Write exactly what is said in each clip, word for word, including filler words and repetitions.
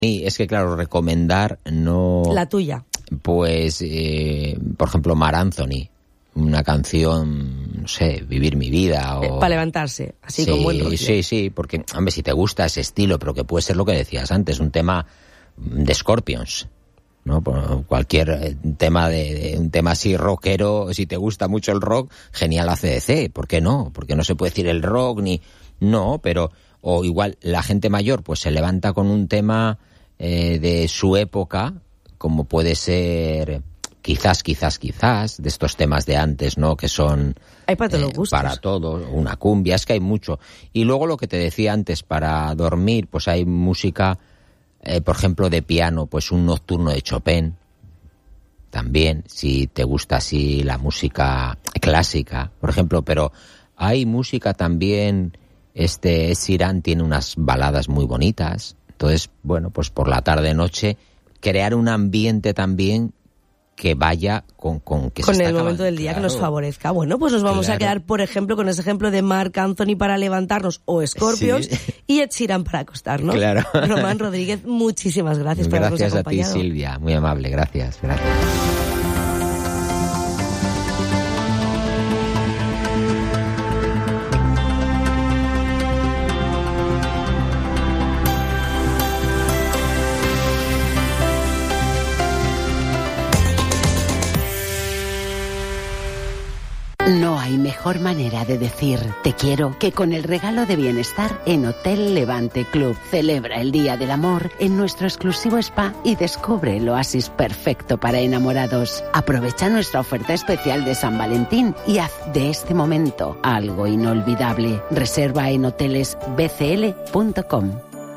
Y es que, claro, recomendar no... La tuya. Pues, eh, por ejemplo, Mar Anthony, una canción, no sé, Vivir mi vida o... Eh, para levantarse, así sí, con buen rollo. Sí, sí, porque, hombre, si te gusta ese estilo, pero que puede ser lo que decías antes, un tema de Scorpions, ¿no? Por cualquier tema de, de un tema así rockero, si te gusta mucho el rock, genial A C D C, ¿por qué no? Porque no se puede decir el rock ni... No, pero... O igual la gente mayor pues se levanta con un tema eh, de su época, como puede ser quizás, quizás, quizás, de estos temas de antes, ¿no? Que son hay para todos los eh, gustos. Para todo, una cumbia, es que hay mucho. Y luego lo que te decía antes, para dormir, pues hay música, eh, por ejemplo, de piano, pues un nocturno de Chopin, también, si te gusta así la música clásica, por ejemplo, pero hay música también... Este Ed Sheeran tiene unas baladas muy bonitas. Entonces, bueno, pues por la tarde-noche crear un ambiente también que vaya con... Con, que con se el está momento acabando, del día, claro. que nos favorezca. Bueno, pues nos vamos Claro. a quedar, por ejemplo, con ese ejemplo de Marc Anthony para levantarnos o Scorpions Sí. y Ed Sheeran para acostarnos. Claro. Román Rodríguez, muchísimas gracias por habernos Gracias a ti, acompañado. Silvia. Muy amable. Gracias. Gracias. No hay mejor manera de decir te quiero que con el regalo de bienestar en Hotel Levante Club. Celebra el Día del Amor en nuestro exclusivo spa y descubre el oasis perfecto para enamorados. Aprovecha nuestra oferta especial de San Valentín y haz de este momento algo inolvidable. Reserva en hoteles b c l punto com.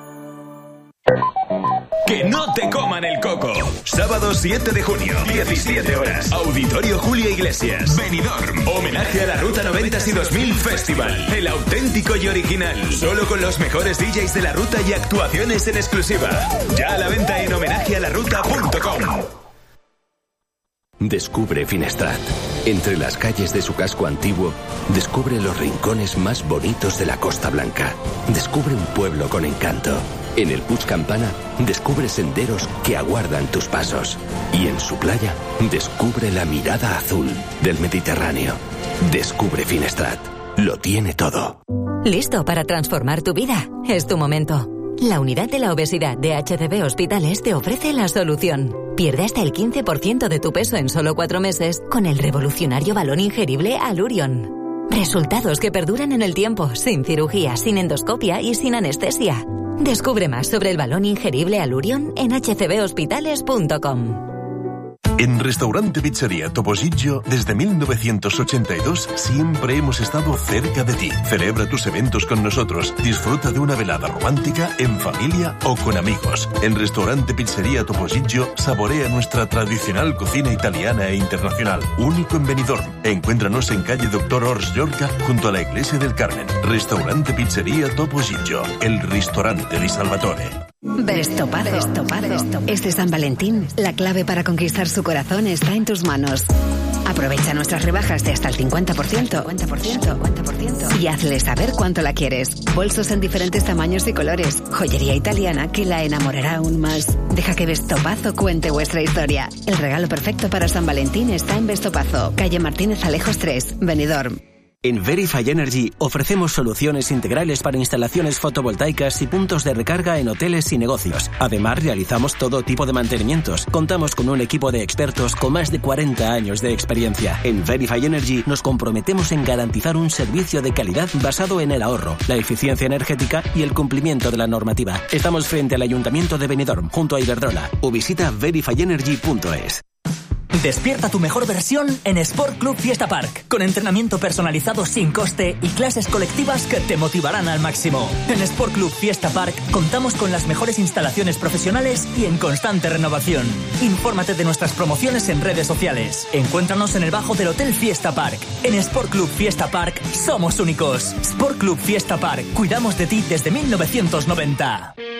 Que no te coman el coco. Sábado siete de junio, diecisiete horas. Auditorio Julio Iglesias. Benidorm. Homenaje a la Ruta noventa y dos mil Festival. El auténtico y original. Solo con los mejores D Js de la ruta y actuaciones en exclusiva. Ya a la venta en homenaje a la ruta punto com. Descubre Finestrat. Entre las calles de su casco antiguo, descubre los rincones más bonitos de la Costa Blanca. Descubre un pueblo con encanto. En el Puig Campana, descubre senderos que aguardan tus pasos. Y en su playa, descubre la mirada azul del Mediterráneo. Descubre Finestrat. Lo tiene todo. ¿Listo para transformar tu vida? Es tu momento. La unidad de la obesidad de H C B Hospitales te ofrece la solución. Pierde hasta el quince por ciento de tu peso en solo cuatro meses con el revolucionario balón ingerible Allurion. Resultados que perduran en el tiempo, sin cirugía, sin endoscopia y sin anestesia. Descubre más sobre el balón ingerible Allurion en h c b hospitales punto com. En Restaurante Pizzería Topollillo, desde mil novecientos ochenta y dos, siempre hemos estado cerca de ti. Celebra tus eventos con nosotros. Disfruta de una velada romántica, en familia o con amigos. En Restaurante Pizzería Topollillo, saborea nuestra tradicional cocina italiana e internacional. Único en Benidorm. Encuéntranos en calle Doctor Ors Llorca, junto a la Iglesia del Carmen. Restaurante Pizzería Topollillo, el ristorante di Salvatore. Bestopazo. Bestopazo. Este San Valentín, la clave para conquistar su corazón está en tus manos. Aprovecha nuestras rebajas de hasta el cincuenta por ciento, cincuenta por ciento, cincuenta por ciento y hazle saber cuánto la quieres. Bolsos en diferentes tamaños y colores. Joyería italiana que la enamorará aún más. Deja que Bestopazo cuente vuestra historia. El regalo perfecto para San Valentín está en Bestopazo, calle Martínez Alejos tres, Benidorm. En Verify Energy ofrecemos soluciones integrales para instalaciones fotovoltaicas y puntos de recarga en hoteles y negocios. Además, realizamos todo tipo de mantenimientos. Contamos con un equipo de expertos con más de cuarenta años de experiencia. En Verify Energy nos comprometemos en garantizar un servicio de calidad basado en el ahorro, la eficiencia energética y el cumplimiento de la normativa. Estamos frente al Ayuntamiento de Benidorm, junto a Iberdrola. O visita verify energy punto es. Despierta tu mejor versión en Sport Club Fiesta Park, con entrenamiento personalizado sin coste y clases colectivas que te motivarán al máximo. En Sport Club Fiesta Park contamos con las mejores instalaciones profesionales y en constante renovación. Infórmate de nuestras promociones en redes sociales. Encuéntranos en el bajo del Hotel Fiesta Park. En Sport Club Fiesta Park somos únicos. Sport Club Fiesta Park, cuidamos de ti desde mil novecientos noventa.